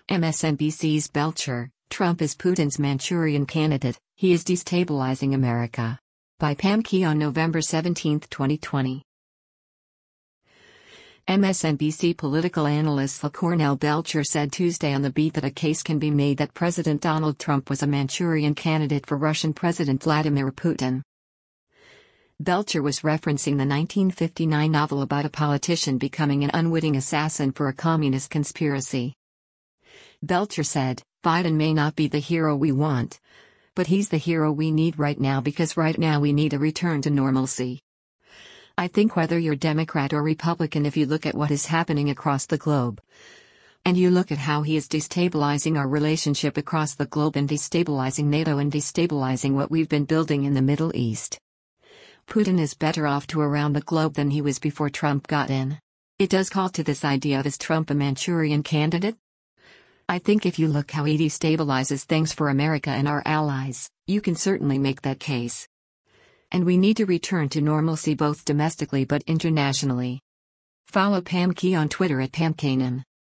MSNBC's Belcher, Trump is Putin's Manchurian candidate, he is destabilizing America. By Pam Key on November 17, 2020. MSNBC political analyst LaCornell Belcher said Tuesday on The Beat that a case can be made that President Donald Trump was a Manchurian candidate for Russian President Vladimir Putin. Belcher was referencing the 1959 novel about a politician becoming an unwitting assassin for a communist conspiracy. Belcher said, Biden may not be the hero we want, but he's the hero we need right now because right now we need a return to normalcy. I think whether you're Democrat or Republican, if you look at what is happening across the globe, and you look at how he is destabilizing our relationship across the globe and destabilizing NATO and destabilizing what we've been building in the Middle East, Putin is better off to around the globe than he was before Trump got in. It does call to this idea of is Trump a Manchurian candidate? I think if you look how he destabilizes things for America and our allies, you can certainly make that case. And we need to return to normalcy both domestically but internationally. Follow Pam Key on Twitter at PamKanan.